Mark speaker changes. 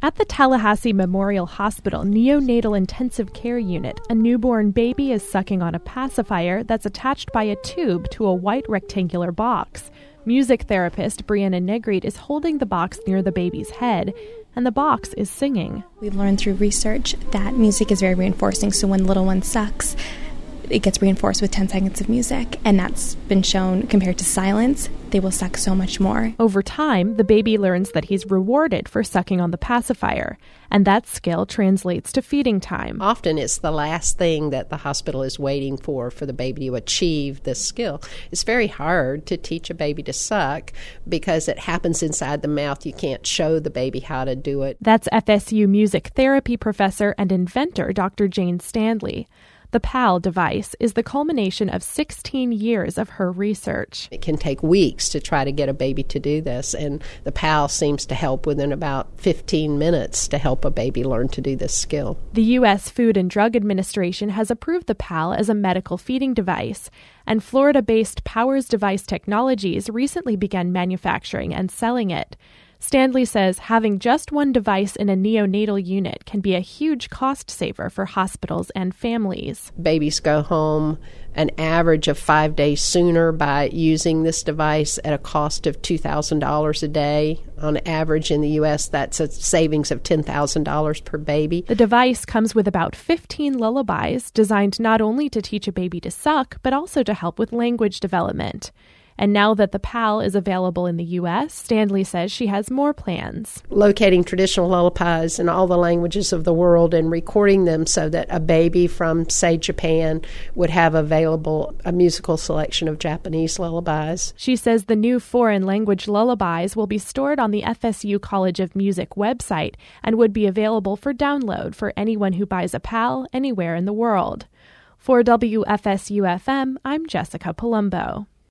Speaker 1: At the Tallahassee Memorial Hospital Neonatal Intensive Care Unit, a newborn baby is sucking on a pacifier that's attached by a tube to a white rectangular box. Music therapist Brianna Negreed is holding the box near the baby's head, and the box is singing.
Speaker 2: We've learned through research that music is very reinforcing, so when the little one sucks, it gets reinforced with 10 seconds of music, and that's been shown compared to silence. They will suck so much more.
Speaker 1: Over time, the baby learns that he's rewarded for sucking on the pacifier, and that skill translates to feeding time.
Speaker 3: Often it's the last thing that the hospital is waiting for the baby to achieve this skill. It's very hard to teach a baby to suck because it happens inside the mouth. You can't show the baby how to do it.
Speaker 1: That's FSU music therapy professor and inventor Dr. Jane Standley. The PAL device is the culmination of 16 years of her research.
Speaker 3: It can take weeks to try to get a baby to do this, and the PAL seems to help within about 15 minutes to help a baby learn to do this skill.
Speaker 1: The U.S. Food and Drug Administration has approved the PAL as a medical feeding device, and Florida-based Powers Device Technologies recently began manufacturing and selling it. Standley says having just one device in a neonatal unit can be a huge cost saver for hospitals and families.
Speaker 3: Babies go home an average of 5 days sooner by using this device at a cost of $2,000 a day. On average in the U.S., that's a savings of $10,000 per baby.
Speaker 1: The device comes with about 15 lullabies designed not only to teach a baby to suck, but also to help with language development. And now that the PAL is available in the U.S., Standley says she has more plans.
Speaker 3: Locating traditional lullabies in all the languages of the world and recording them so that a baby from, say, Japan would have available a musical selection of Japanese lullabies.
Speaker 1: She says the new foreign language lullabies will be stored on the FSU College of Music website and would be available for download for anyone who buys a PAL anywhere in the world. For WFSU-FM, I'm Jessica Palumbo.